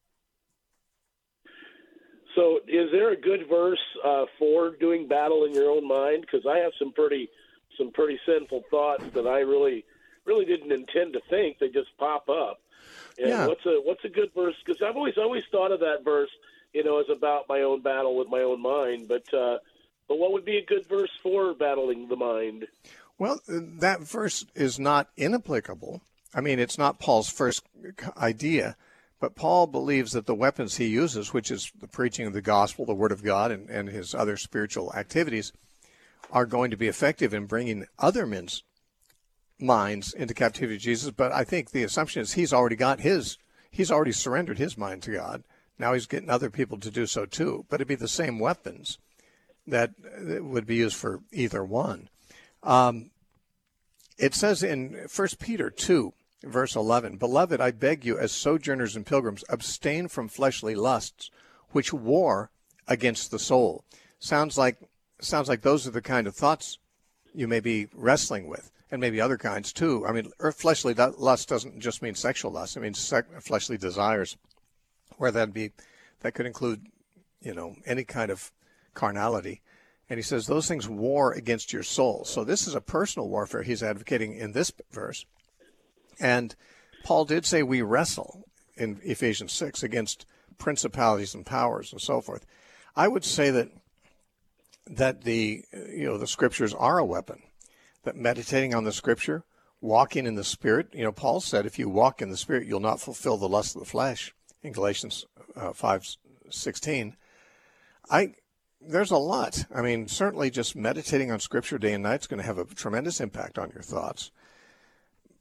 [SPEAKER 8] So is there a good verse uh, for doing battle in your own mind? Because I have some pretty some pretty sinful thoughts that I really really didn't intend to think. They just pop up. And
[SPEAKER 1] yeah.
[SPEAKER 8] what's a what's a good verse? Because I've always always thought of that verse, you know, as about my own battle with my own mind. But uh, but what would be a good verse for battling the mind?
[SPEAKER 1] Well, that verse is not inapplicable. I mean, it's not Paul's first idea, but Paul believes that the weapons he uses, which is the preaching of the gospel, the word of God, and, and his other spiritual activities, are going to be effective in bringing other men's minds into captivity to Jesus. But I think the assumption is he's already got his, he's already surrendered his mind to God. Now he's getting other people to do so too. But it'd be the same weapons that would be used for either one. Um, it says in First Peter two, verse eleven, "Beloved, I beg you, as sojourners and pilgrims, abstain from fleshly lusts, which war against the soul." Sounds like sounds like those are the kind of thoughts you may be wrestling with, and maybe other kinds too. I mean, fleshly lust doesn't just mean sexual lust. It means sec- fleshly desires, where that be that could include, you know, any kind of carnality. And he says those things war against your soul. So this is a personal warfare he's advocating in this verse. And Paul did say we wrestle in Ephesians six against principalities and powers and so forth. I would say that that the you know the scriptures are a weapon, that meditating on the scripture, walking in the Spirit, you know, Paul said if you walk in the Spirit, you'll not fulfill the lust of the flesh in Galatians uh, five sixteen. I There's a lot. I mean, certainly just meditating on Scripture day and night is going to have a tremendous impact on your thoughts.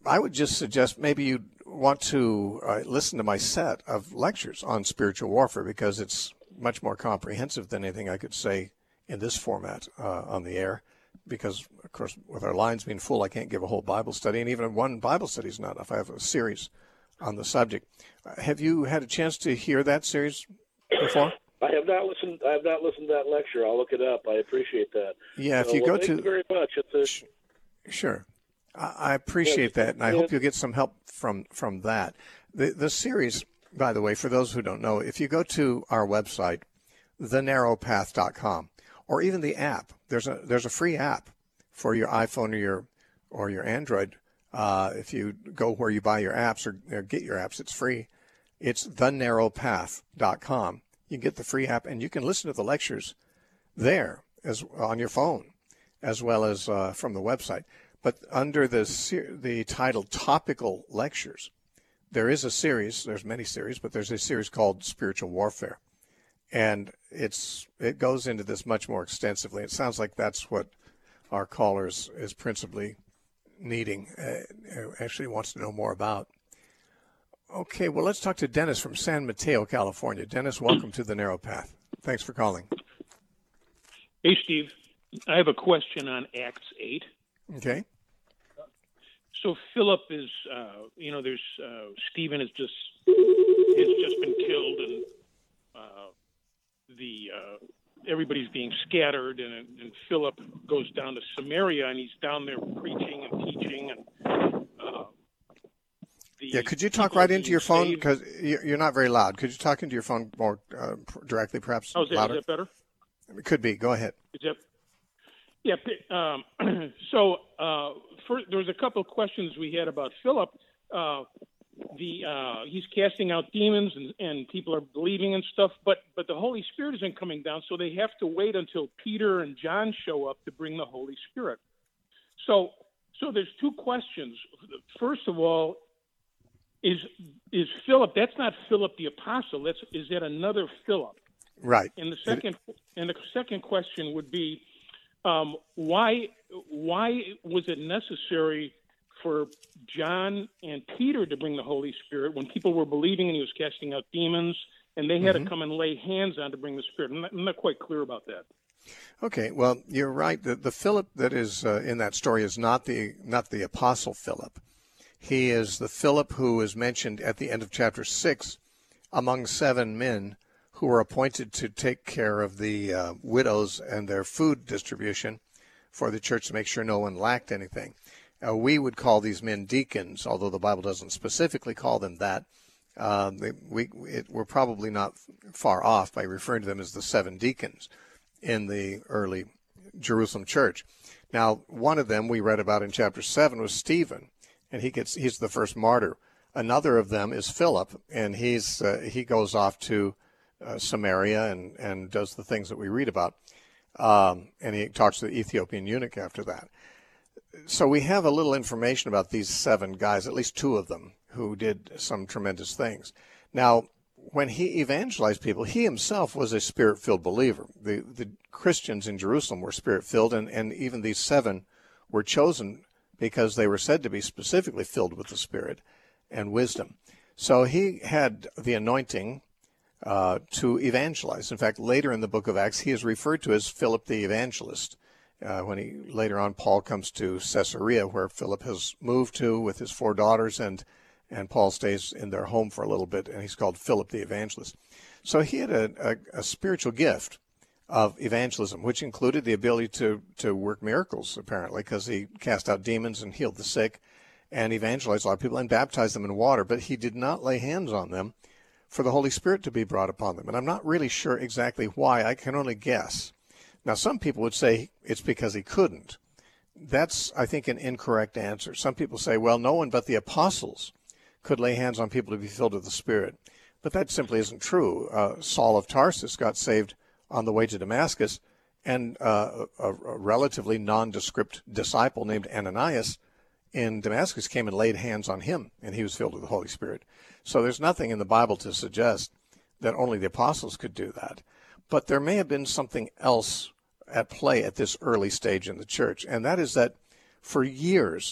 [SPEAKER 1] I would just suggest maybe you want to uh, listen to my set of lectures on spiritual warfare, because it's much more comprehensive than anything I could say in this format uh, on the air. Because, of course, with our lines being full, I can't give a whole Bible study, and even one Bible study is not enough. I have a series on the subject. Uh, have you had a chance to hear that series before?
[SPEAKER 8] I have not listened. I have not listened to that lecture. I'll look it up. I appreciate that.
[SPEAKER 1] Yeah, if
[SPEAKER 8] so,
[SPEAKER 1] you
[SPEAKER 8] well,
[SPEAKER 1] go
[SPEAKER 8] thank
[SPEAKER 1] to
[SPEAKER 8] you very much. It's a...
[SPEAKER 1] Sure, I, I appreciate
[SPEAKER 8] yeah,
[SPEAKER 1] that, and I
[SPEAKER 8] yeah.
[SPEAKER 1] hope you'll get some help from from that. The the series, by the way, for those who don't know, if you go to our website, the narrow path dot com, or even the app, there's a there's a free app for your iPhone or your or your Android. Uh, if you go where you buy your apps or, or get your apps, it's free. It's the narrow path dot com. You can get the free app, and you can listen to the lectures there as on your phone, as well as uh, from the website. But under the the title Topical Lectures, there is a series. There's many series, but there's a series called Spiritual Warfare, and it's it goes into this much more extensively. It sounds like that's what our callers is principally needing, uh, actually wants to know more about. Okay, well, let's talk to Dennis from San Mateo, California. Dennis, welcome to the Narrow Path. Thanks for calling.
[SPEAKER 9] Hey, Steve. I have a question on Acts eight.
[SPEAKER 1] Okay.
[SPEAKER 9] So Philip is, uh, you know, there's uh, Stephen has just has just been killed, and uh, the uh, everybody's being scattered, and, and Philip goes down to Samaria, and he's down there preaching and teaching, and uh,
[SPEAKER 1] yeah. Could you talk right into your phone, because you're not very loud? Could you talk into your phone more uh, directly, perhaps?
[SPEAKER 9] Oh, is that,
[SPEAKER 1] louder?
[SPEAKER 9] Is that better?
[SPEAKER 1] It could be. Go ahead.
[SPEAKER 9] Is that? Yeah. Um, so uh, for, there was a couple of questions we had about Philip. Uh, the uh, he's casting out demons, and, and people are believing and stuff, but but the Holy Spirit isn't coming down, so they have to wait until Peter and John show up to bring the Holy Spirit. So so there's two questions. First of all, is is Philip? That's not Philip the apostle. That's is that another Philip?
[SPEAKER 1] Right.
[SPEAKER 9] And the second and the second question would be, um, why why was it necessary for John and Peter to bring the Holy Spirit when people were believing and he was casting out demons, and they had mm-hmm. to come and lay hands on to bring the Spirit? I'm not, I'm not quite clear about that.
[SPEAKER 1] Okay, well, you're right. The, the Philip that is uh, in that story is not the not the Apostle Philip. He is the Philip who is mentioned at the end of chapter six among seven men who were appointed to take care of the uh, widows and their food distribution for the church to make sure no one lacked anything. Uh, we would call these men deacons, although the Bible doesn't specifically call them that. Uh, they, we, it, we're probably not far off by referring to them as the seven deacons in the early Jerusalem church. Now, one of them we read about in chapter seven was Stephen, and he gets he's the first martyr. Another of them is Philip, and he's uh, he goes off to uh, Samaria and, and does the things that we read about. Um, and he talks to the Ethiopian eunuch after that. So we have a little information about these seven guys, at least two of them, who did some tremendous things. Now, when he evangelized people, he himself was a Spirit-filled believer. The, the Christians in Jerusalem were Spirit-filled, and, and even these seven were chosen because they were said to be specifically filled with the Spirit and wisdom. So he had the anointing uh, to evangelize. In fact, later in the book of Acts, he is referred to as Philip the Evangelist. Uh, when he later on, Paul comes to Caesarea, where Philip has moved to with his four daughters, and and Paul stays in their home for a little bit, and he's called Philip the Evangelist. So he had a, a, a spiritual gift of evangelism, which included the ability to, to work miracles, apparently, because he cast out demons and healed the sick and evangelized a lot of people and baptized them in water. But he did not lay hands on them for the Holy Spirit to be brought upon them. And I'm not really sure exactly why. I can only guess. Now, some people would say it's because he couldn't. That's, I think, an incorrect answer. Some people say, well, no one but the apostles could lay hands on people to be filled with the Spirit. But that simply isn't true. Uh, Saul of Tarsus got saved on the way to Damascus, and uh, a, a relatively nondescript disciple named Ananias in Damascus came and laid hands on him, and he was filled with the Holy Spirit. So there's nothing in the Bible to suggest that only the apostles could do that. But there may have been something else at play at this early stage in the church, and that is that for years,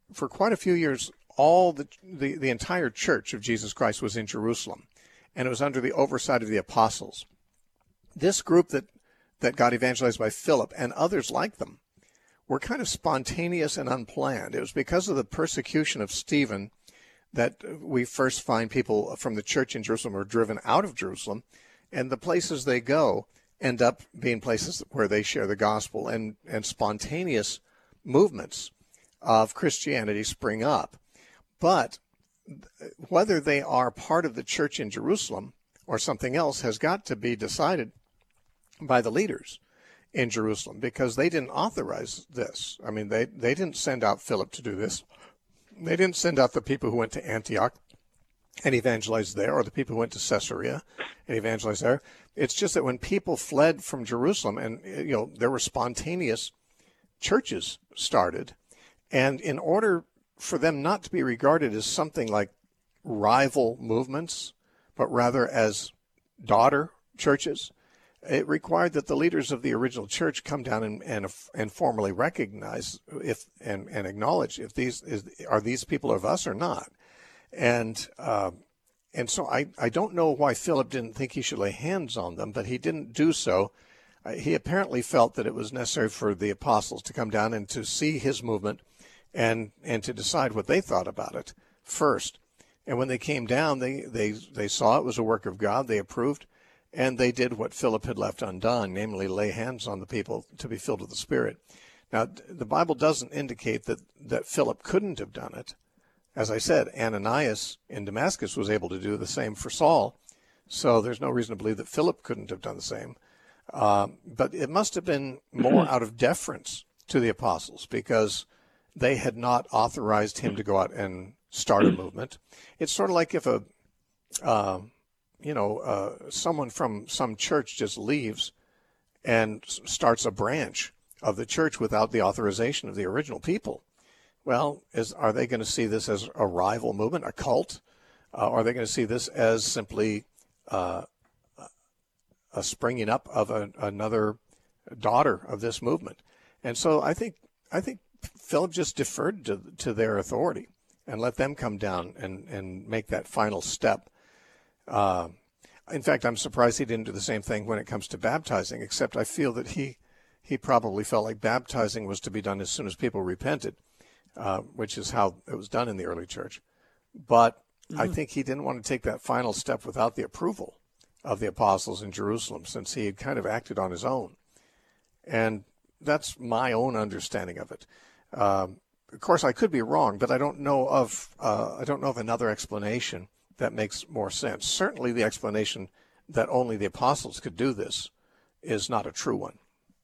[SPEAKER 1] for quite a few years, all the, the, the entire church of Jesus Christ was in Jerusalem, and it was under the oversight of the apostles. This group that, that got evangelized by Philip and others like them were kind of spontaneous and unplanned. It was because of the persecution of Stephen that we first find people from the church in Jerusalem are driven out of Jerusalem, and the places they go end up being places where they share the gospel, and, and spontaneous movements of Christianity spring up. But whether they are part of the church in Jerusalem or something else has got to be decided by the leaders in Jerusalem, because they didn't authorize this. I mean, they, they didn't send out Philip to do this. They didn't send out the people who went to Antioch and evangelized there, or the people who went to Caesarea and evangelized there. It's just that when people fled from Jerusalem, and you know, there were spontaneous churches started, and in order for them not to be regarded as something like rival movements, but rather as daughter churches, it required that the leaders of the original church come down and and, and formally recognize if and, and acknowledge if these is, are these people of us or not. And uh, and so I, I don't know why Philip didn't think he should lay hands on them, but he didn't do so. Uh, he apparently felt that it was necessary for the apostles to come down and to see his movement and and to decide what they thought about it first. And when they came down, they, they, they saw it was a work of God, they approved, and they did what Philip had left undone, namely lay hands on the people to be filled with the Spirit. Now, the Bible doesn't indicate that, that Philip couldn't have done it. As I said, Ananias in Damascus was able to do the same for Saul, so there's no reason to believe that Philip couldn't have done the same. Uh, but it must have been more out of deference to the apostles, because they had not authorized him to go out and start a movement. It's sort of like if a, uh, you know, uh, someone from some church just leaves and starts a branch of the church without the authorization of the original people. Well, is are they going to see this as a rival movement, a cult? Uh, or are they going to see this as simply uh, a springing up of a, another daughter of this movement? And so I think I think Philip just deferred to to their authority and let them come down and, and make that final step. Uh, in fact, I'm surprised he didn't do the same thing when it comes to baptizing, except I feel that he he probably felt like baptizing was to be done as soon as people repented, uh, which is how it was done in the early church. But mm-hmm. I think he didn't want to take that final step without the approval of the apostles in Jerusalem, since he had kind of acted on his own. And that's my own understanding of it. Um, of course, I could be wrong, but I don't know of uh, I don't know of another explanation that makes more sense. Certainly, the explanation that only the apostles could do this is not a true one.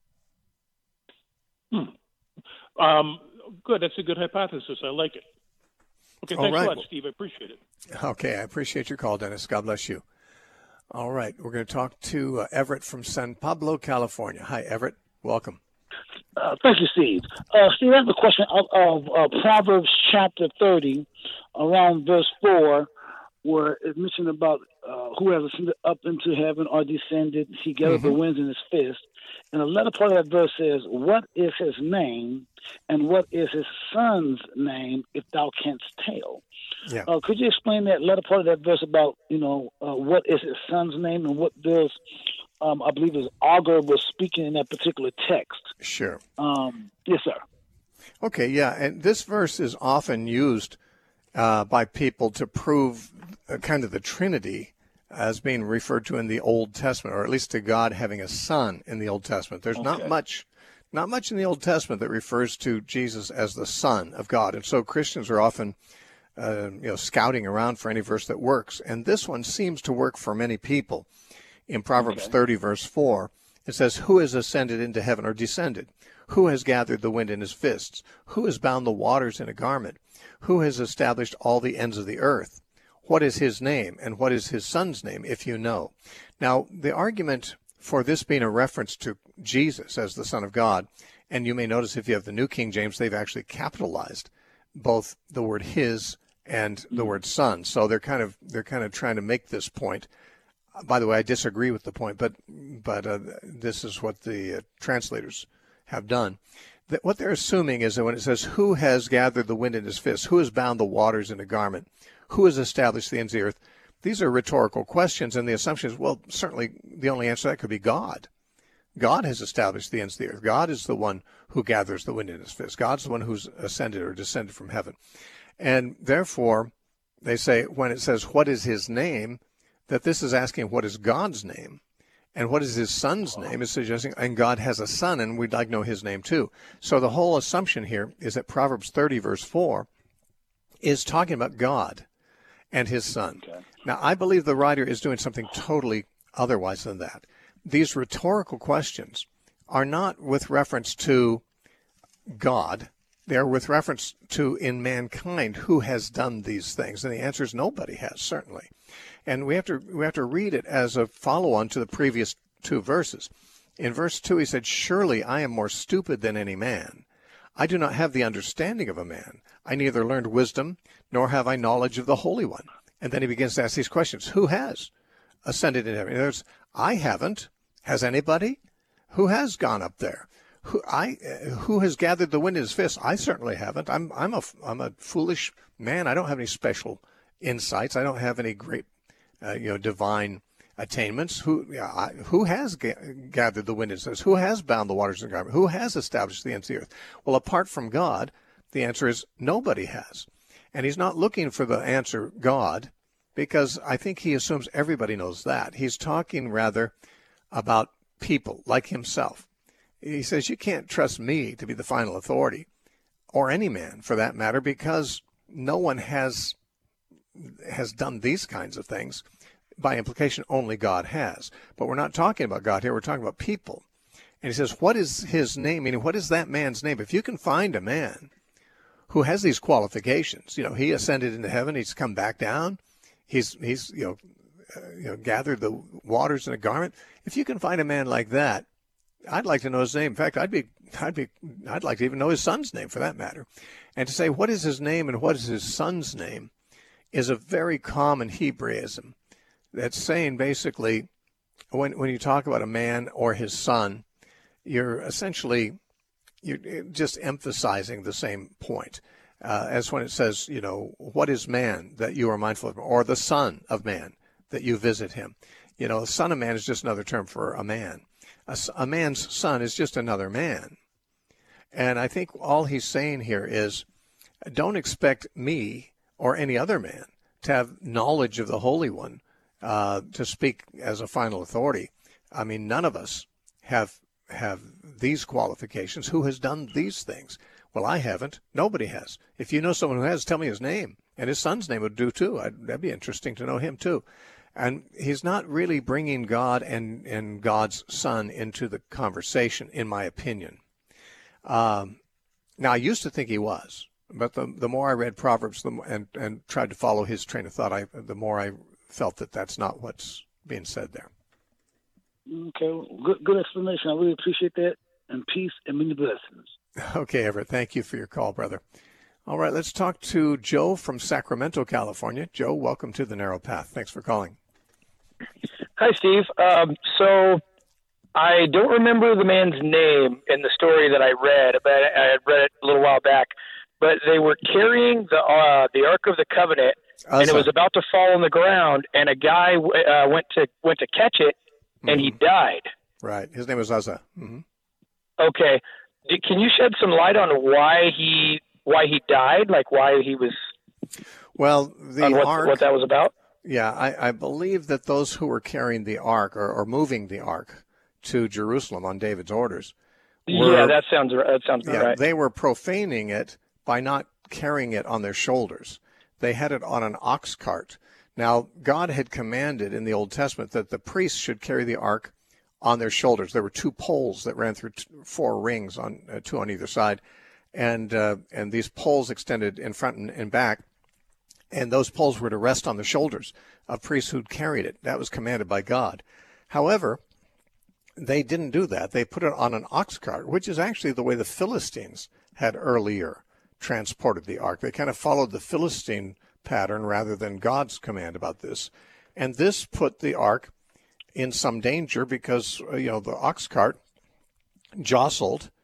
[SPEAKER 9] Hmm. Um, good. That's a good hypothesis. I like it. Okay. Thanks
[SPEAKER 1] right.
[SPEAKER 9] a lot, Steve. I appreciate it.
[SPEAKER 1] Okay. I appreciate your call, Dennis. God bless you. All right. We're going to talk to uh, Everett from San Pablo, California. Hi, Everett. Welcome.
[SPEAKER 10] Uh, thank you, Steve. Uh, Steve, I have a question of, of uh, Proverbs chapter thirty, around verse four, where it mentioned about uh, who has ascended up into heaven or descended. He gathered mm-hmm. the winds in his fist. And the latter part of that verse says, what is his name, and what is his son's name, if thou canst tell?
[SPEAKER 1] Yeah.
[SPEAKER 10] Uh, could you explain that latter part of that verse about, you know, uh, what is his son's name, and what does, um, I believe, is Agur was speaking in that particular text?
[SPEAKER 1] Sure.
[SPEAKER 10] Um, yes, sir.
[SPEAKER 1] Okay, yeah, and this verse is often used uh, by people to prove uh, kind of the Trinity as being referred to in the Old Testament, or at least to God having a son in the Old Testament. There's okay. not much, not much in the Old Testament that refers to Jesus as the Son of God, and so Christians are often, uh, you know, scouting around for any verse that works, and this one seems to work for many people. In Proverbs okay. thirty, verse four, it says, "Who has ascended into heaven or descended? Who has gathered the wind in his fists? Who has bound the waters in a garment? Who has established all the ends of the earth? What is his name, and what is his son's name, if you know?" Now, the argument for this being a reference to Jesus as the Son of God, and you may notice if you have the New King James, they've actually capitalized both the word his and the word son. So they're kind of they're kind of trying to make this point. By the way, I disagree with the point, but but uh, this is what the uh, translators have done. that what they're assuming is that when it says, who has gathered the wind in his fist, who has bound the waters in a garment, who has established the ends of the earth, these are rhetorical questions, and the assumption is, well, certainly the only answer to that could be God. God has established the ends of the earth. God is the one who gathers the wind in his fist. God's the one who's ascended or descended from heaven. And therefore, they say, when it says, what is his name, that this is asking, what is God's name? And what is his son's name? Is suggesting, and God has a son, and we'd like to know his name too. So the whole assumption here is that Proverbs thirty, verse four, is talking about God and his son. Okay. Now, I believe the writer is doing something totally otherwise than that. These rhetorical questions are not with reference to God. They're with reference to, in mankind, who has done these things. And the answer is nobody has, certainly. And we have to we have to read it as a follow-on to the previous two verses. In verse two, he said, surely I am more stupid than any man. I do not have the understanding of a man. I neither learned wisdom, nor have I knowledge of the Holy One. And then he begins to ask these questions. Who has ascended in heaven? There's, I haven't. Has anybody? Who has gone up there? Who I who has gathered the wind in his fist? I certainly haven't. I'm I'm a I'm a foolish man. I don't have any special insights. I don't have any great uh, you know divine attainments. Who yeah, I, who has ga- gathered the wind in his fist? Who has bound the waters in the garment? Who has established the ends of the earth? Well, apart from God, the answer is nobody has. And he's not looking for the answer God, because I think he assumes everybody knows that. He's talking rather about people like himself. He says, you can't trust me to be the final authority, or any man for that matter, because no one has has done these kinds of things. By implication, only God has. But we're not talking about God here. We're talking about people. And he says, what is his name? Meaning, what is that man's name? If you can find a man who has these qualifications, you know, he ascended into heaven, he's come back down, he's, he's you know, uh, you know, gathered the waters in a garment. If you can find a man like that, I'd like to know his name. In fact, I'd be, I'd be, I'd like to even know his son's name for that matter. And to say what is his name and what is his son's name is a very common Hebraism. That's saying basically, when when you talk about a man or his son, you're essentially you're just emphasizing the same point. Uh, as when it says, you know, what is man that you are mindful of him, or the son of man that you visit him. You know, the son of man is just another term for a man. A, a man's son is just another man. And I think all he's saying here is, don't expect me or any other man to have knowledge of the Holy One, uh, to speak as a final authority. I mean, none of us have have these qualifications. Who has done these things? Well, I haven't. Nobody has. If you know someone who has, tell me his name. And his son's name would do, too. I'd, that'd be interesting to know him, too. And he's not really bringing God and, and God's son into the conversation, in my opinion. Um, now, I used to think he was. But the the more I read Proverbs the more, and, and tried to follow his train of thought, I, the more I felt that that's not what's being said there.
[SPEAKER 10] Okay, well, good, good explanation. I really appreciate that. And peace and many blessings.
[SPEAKER 1] Okay, Everett. Thank you for your call, brother. All right, let's talk to Joe from Sacramento, California. Joe, welcome to The Narrow Path. Thanks for calling.
[SPEAKER 11] Hi, Steve. Um, so I don't remember the man's name in the story that I read, but I had read it a little while back. But they were carrying the uh, the Ark of the Covenant, Uzzah. And it was about to fall on the ground, and a guy uh, went to went to catch it, and mm-hmm. he died.
[SPEAKER 1] Right. His name was Uzzah. Mm-hmm.
[SPEAKER 11] Okay. Can you shed some light on why he why he died? Like why he was?
[SPEAKER 1] Well, the
[SPEAKER 11] on what,
[SPEAKER 1] Ark.
[SPEAKER 11] What that was about?
[SPEAKER 1] Yeah, I, I believe that those who were carrying the Ark or, or moving the Ark to Jerusalem on David's orders. Were,
[SPEAKER 11] yeah, that sounds that sounds
[SPEAKER 1] yeah,
[SPEAKER 11] right.
[SPEAKER 1] They were profaning it by not carrying it on their shoulders. They had it on an ox cart. Now, God had commanded in the Old Testament that the priests should carry the ark on their shoulders. There were two poles that ran through t- four rings, on uh, two on either side, and uh, and these poles extended in front and, and back, and those poles were to rest on the shoulders of priests who'd carried it. That was commanded by God. However, they didn't do that. They put it on an ox cart, which is actually the way the Philistines had earlier transported the ark. They kind of followed the Philistine pattern rather than God's command about this. And this put the ark in some danger because, you know, the ox cart jostled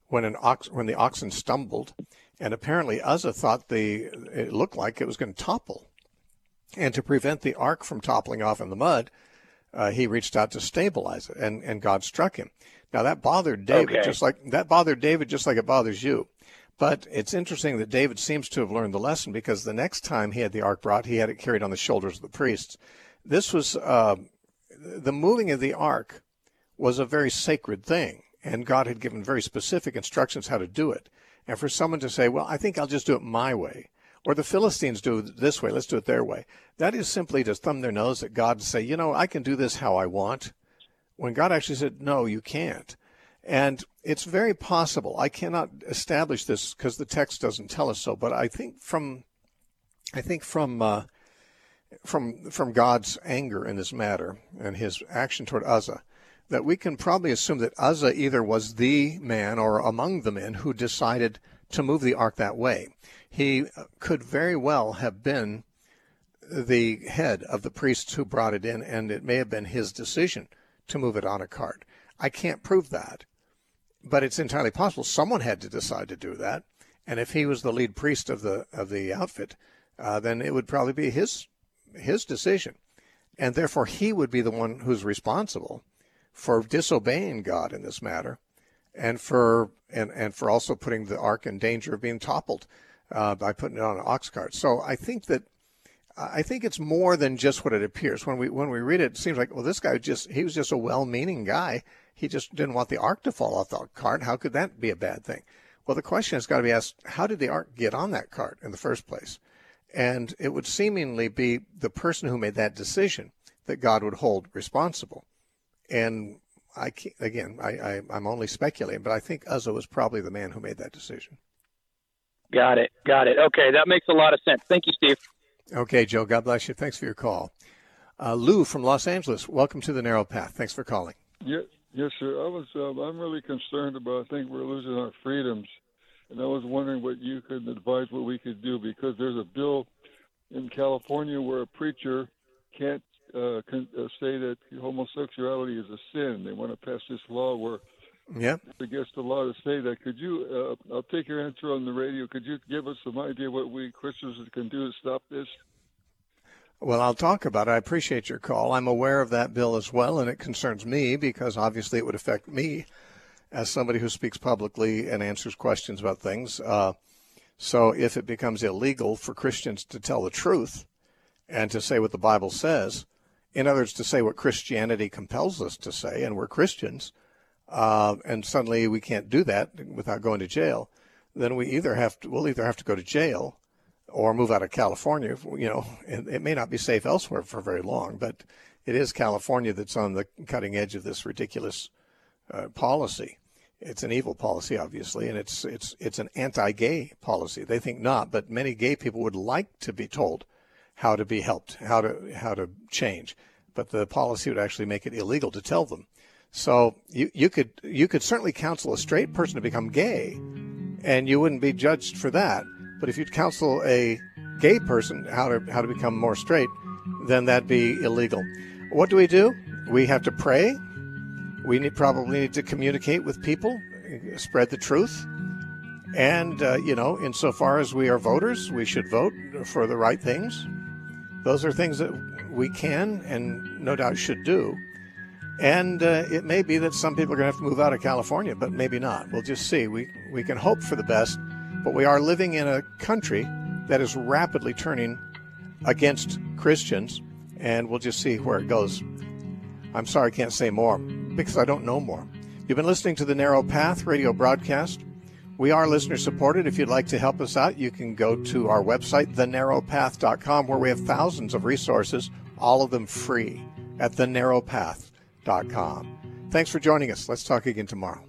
[SPEAKER 1] when an ox when the oxen stumbled, and apparently Uzzah thought the it looked like it was going to topple, and to prevent the ark from toppling off in the mud, uh, he reached out to stabilize it, and, and God struck him. Now that bothered David
[SPEAKER 11] Okay.
[SPEAKER 1] just like that bothered David just like it bothers you. But it's interesting that David seems to have learned the lesson, because the next time he had the ark brought, he had it carried on the shoulders of the priests. This was uh, the moving of the ark was a very sacred thing, and God had given very specific instructions how to do it. And for someone to say, well, I think I'll just do it my way, or the Philistines do it this way, let's do it their way, that is simply to thumb their nose at God and say, you know, I can do this how I want, when God actually said, no, you can't. And it's very possible, I cannot establish this because the text doesn't tell us so, but I think from, I think from, uh, from, from God's anger in this matter and his action toward Uzzah, that we can probably assume that Uzzah either was the man or among the men who decided to move the ark that way. He could very well have been the head of the priests who brought it in, and it may have been his decision to move it on a cart. I can't prove that, but it's entirely possible someone had to decide to do that. And if he was the lead priest of the of the outfit, uh, then it would probably be his his decision, and therefore he would be the one who's responsible for disobeying God in this matter, and for and, and for also putting the ark in danger of being toppled uh, by putting it on an ox cart. So I think that I think it's more than just what it appears. When we when we read it, it seems like, well, this guy just he was just a well-meaning guy. He just didn't want the ark to fall off the cart. How could that be a bad thing? Well, the question has got to be asked: how did the ark get on that cart in the first place? And it would seemingly be the person who made that decision that God would hold responsible. And I can't, again, I, I, I'm only speculating, but I think Uzzah was probably the man who made that decision.
[SPEAKER 11] Got it. Got it. Okay, that makes a lot of sense. Thank you, Steve.
[SPEAKER 1] Okay, Joe, God bless you. Thanks for your call. Uh, Lou from Los Angeles, welcome to the Narrow Path. Thanks for calling.
[SPEAKER 12] Yeah, yes, sir. I was. Um, I'm really concerned about. I think we're losing our freedoms, and I was wondering what you could advise what we could do, because there's a bill in California where a preacher can't uh, can, uh, say that homosexuality is a sin. They want to pass this law where
[SPEAKER 1] yep.
[SPEAKER 12] it's against the law to say that. Could you? Uh, I'll take your answer on the radio. Could you give us some idea what we Christians can do to stop this?
[SPEAKER 1] Well, I'll talk about it. I appreciate your call. I'm aware of that bill as well, and it concerns me because obviously it would affect me as somebody who speaks publicly and answers questions about things. Uh, so if it becomes illegal for Christians to tell the truth and to say what the Bible says, in other words, to say what Christianity compels us to say, and we're Christians, uh, and suddenly we can't do that without going to jail, then we either have to, we'll either have to go to jail or move out of California. You know, it, it may not be safe elsewhere for very long, but it is California that's on the cutting edge of this ridiculous uh, policy. It's an evil policy, obviously, and it's it's it's an anti-gay policy. They think not, but many gay people would like to be told how to be helped, how to how to change, but the policy would actually make it illegal to tell them. So you you could you could certainly counsel a straight person to become gay, and you wouldn't be judged for that. But if you'd counsel a gay person how to how to become more straight, then that'd be illegal. What do we do? We have to pray. We need, probably need to communicate with people, spread the truth. And, uh, you know, insofar as we are voters, we should vote for the right things. Those are things that we can and no doubt should do. And uh, it may be that some people are going to have to move out of California, but maybe not. We'll just see. We, we can hope for the best. But we are living in a country that is rapidly turning against Christians, and we'll just see where it goes. I'm sorry I can't say more because I don't know more. You've been listening to the Narrow Path radio broadcast. We are listener supported. If you'd like to help us out, you can go to our website, the narrow path dot com, where we have thousands of resources, all of them free, at the narrow path dot com. Thanks for joining us. Let's talk again tomorrow.